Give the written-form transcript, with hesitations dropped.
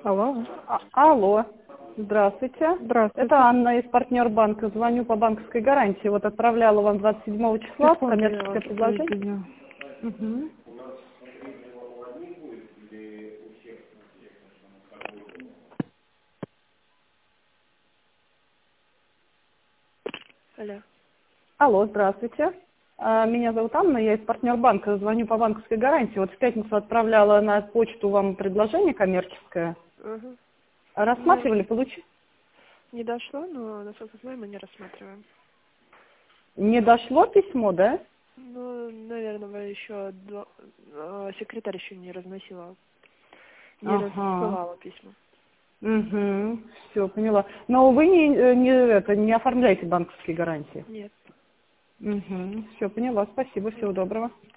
Алло. Алло, здравствуйте. Здравствуйте. Это Анна из партнер-банка. Звоню по банковской гарантии. Вот отправляла вам 27 числа Секунду, я коммерческое вас предложение. соединю. Мгм. Алло. Алло, здравствуйте. Меня зовут Анна, я из партнер-банка. Звоню по банковской гарантии. Вот в пятницу отправляла на почту вам предложение коммерческое. Угу. Ну, Рассматривали, получили? не дошло, но, насколько знаю, мы не рассматриваем. Не дошло письмо, да? Ну, наверное, еще секретарь еще не разносила, не Ага. рассылала письма. Угу. Все, поняла. Но вы не оформляете банковские гарантии. Нет. Угу. Все, поняла. Спасибо. Всего доброго.